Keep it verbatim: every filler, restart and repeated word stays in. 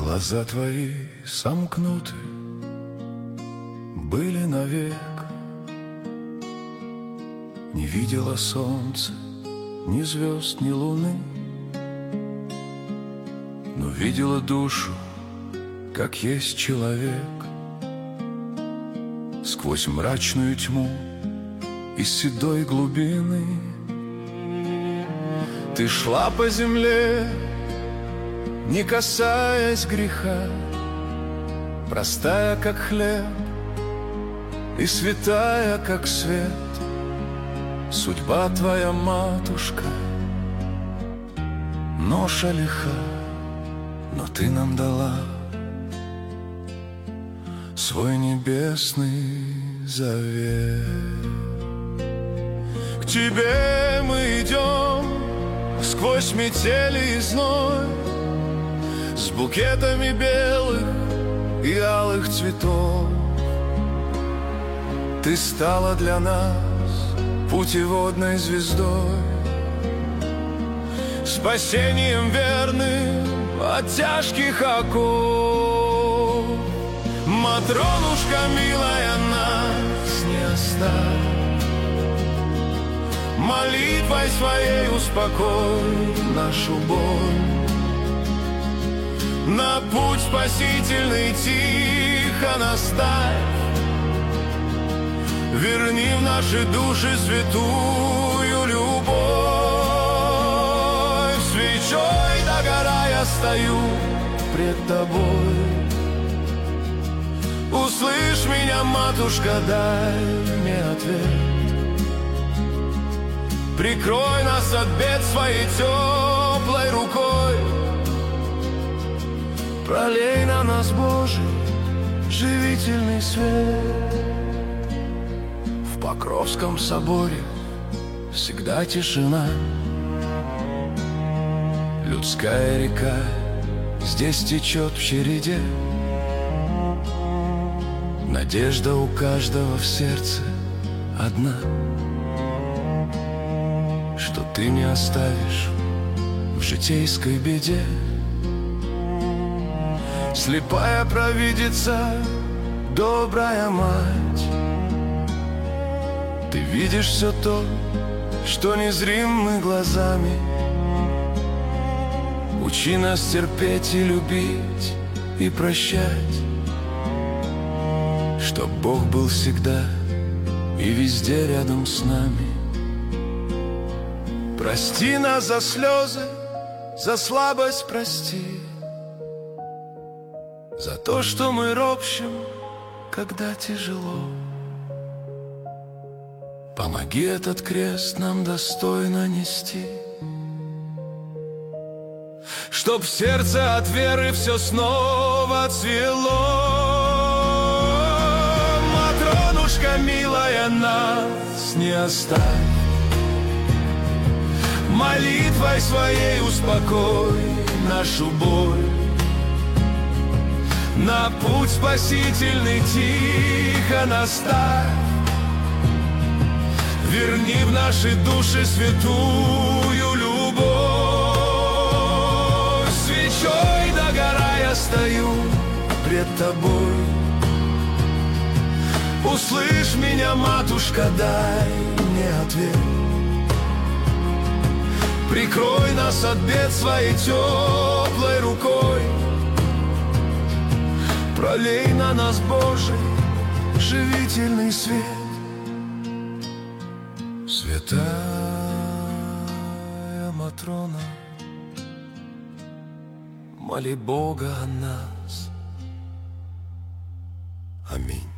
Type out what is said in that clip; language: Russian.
Глаза твои сомкнуты были навек. Не видела солнца, ни звезд, ни луны, но видела душу, как есть человек. Сквозь мрачную тьму из седой глубины ты шла по земле, не касаясь греха, простая, как хлеб, и святая, как свет. Судьба твоя, матушка, ноша лиха, но ты нам дала свой небесный завет. К тебе мы идем сквозь метели и зной, с букетами белых и алых цветов. Ты стала для нас путеводной звездой, спасением верным от тяжких оков. Матронушка милая, нас не оставь, молитвой своей успокой нашу боль. На путь спасительный тихо наставь, верни в наши души святую любовь. Свечой догорая стою пред тобой. Услышь меня, матушка, дай мне ответ. Прикрой нас от бед своей теплой рукой. Пролей на нас, Божий, живительный свет. В Покровском соборе всегда тишина. Людская река здесь течет в череде. Надежда у каждого в сердце одна, что ты не оставишь в житейской беде. Слепая провидица, добрая мать, ты видишь все то, что незримы глазами. Учи нас терпеть и любить, и прощать, чтоб Бог был всегда и везде рядом с нами. Прости нас за слезы, за слабость прости, за то, что мы ропщем, когда тяжело. Помоги этот крест нам достойно нести, чтоб в сердце от веры все снова цвело. Матронушка милая, нас не оставь, молитвой своей успокой нашу боль. На путь спасительный тихо наставь, верни в наши души святую любовь. Свечой догорая стою пред тобой. Услышь меня, матушка, дай мне ответ. Прикрой нас от бед своей теплой рукой. Пролей на нас, Божий, живительный свет. Святая Матрона, моли Бога о нас. Аминь.